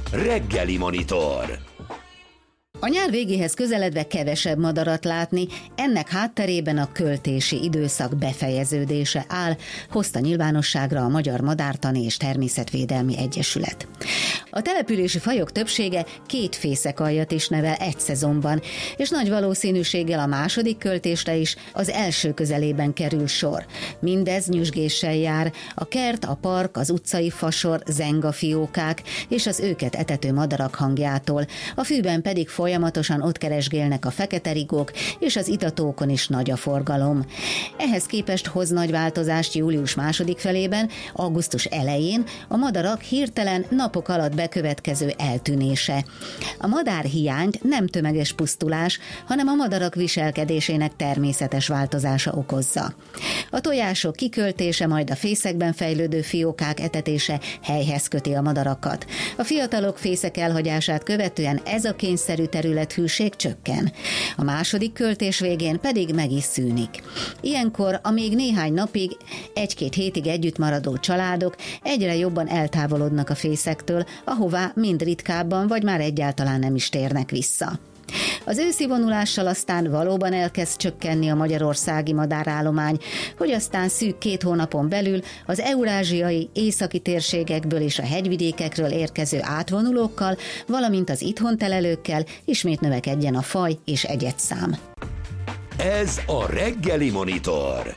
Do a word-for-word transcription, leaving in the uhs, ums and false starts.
Reggeli Monitor. A nyár végéhez közeledve kevesebb madarat látni, ennek hátterében a költési időszak befejeződése áll, hozta nyilvánosságra a Magyar Madártani és Természetvédelmi Egyesület. A települési fajok többsége két fészekalljat is nevel egy szezonban, és nagy valószínűséggel a második költésre is az első közelében kerül sor. Mindez nyüzsgéssel jár, a kert, a park, az utcai fasor, zengafiókák és az őket etető madarak hangjától, a fűben pedig folyamatosan ott keresgélnek a fekete rigók, és az itatókon is nagy a forgalom. Ehhez képest hoz nagy változást július második felében, augusztus elején a madarak hirtelen napok alatt bekövetkező eltűnése. A madárhiányt nem tömeges pusztulás, hanem a madarak viselkedésének természetes változása okozza. A tojások kiköltése, majd a fészekben fejlődő fiókák etetése helyhez köti a madarakat. A fiatalok fészek elhagyását követően ez a kényszerű területhűség csökken. A második költés végén pedig meg is szűnik. Ilyenkor a még néhány napig, egy-két hétig együtt maradó családok egyre jobban eltávolodnak a fészektől, ahová mind ritkábban vagy már egyáltalán nem is térnek vissza. Az őszi vonulással aztán valóban elkezd csökkenni a magyarországi madárállomány, hogy aztán szűk két hónapon belül az eurázsiai, északi térségekből és a hegyvidékekről érkező átvonulókkal, valamint az itthon telelőkkel ismét növekedjen a faj és egyedszám. Ez a Reggeli Monitor.